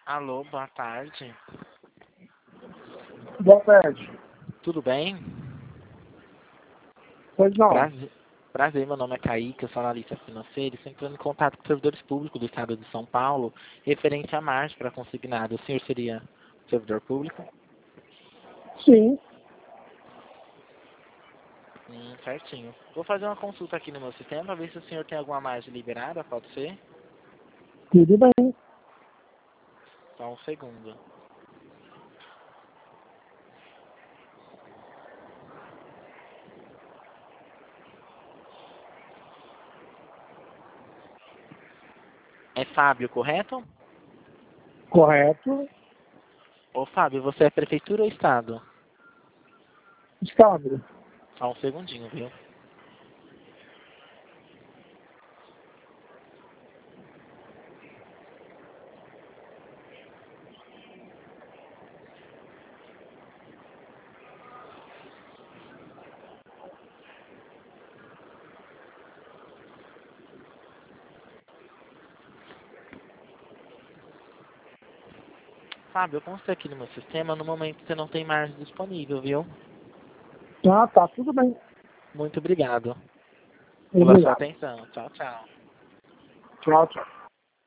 Alô, boa tarde. Boa tarde. Tudo bem? Pois não. Prazer, meu nome é Kaique, eu sou analista financeiro e estou entrando em contato com servidores públicos do estado de São Paulo, referente à margem para consignado. O senhor seria servidor público? Sim, Certinho. Vou fazer uma consulta aqui no meu sistema para ver se o senhor tem alguma margem liberada, pode ser? tudo bem. Só um segundo. É Fábio, correto? Correto. Ô Fábio, você é prefeitura ou estado? Estado. Só um segundinho, viu? Fábio, eu constatei aqui no meu sistema, no momento você não tem margem disponível, viu? Tá, tudo bem. Muito obrigado pela sua Obrigado. atenção. Tchau, tchau. Tchau, tchau.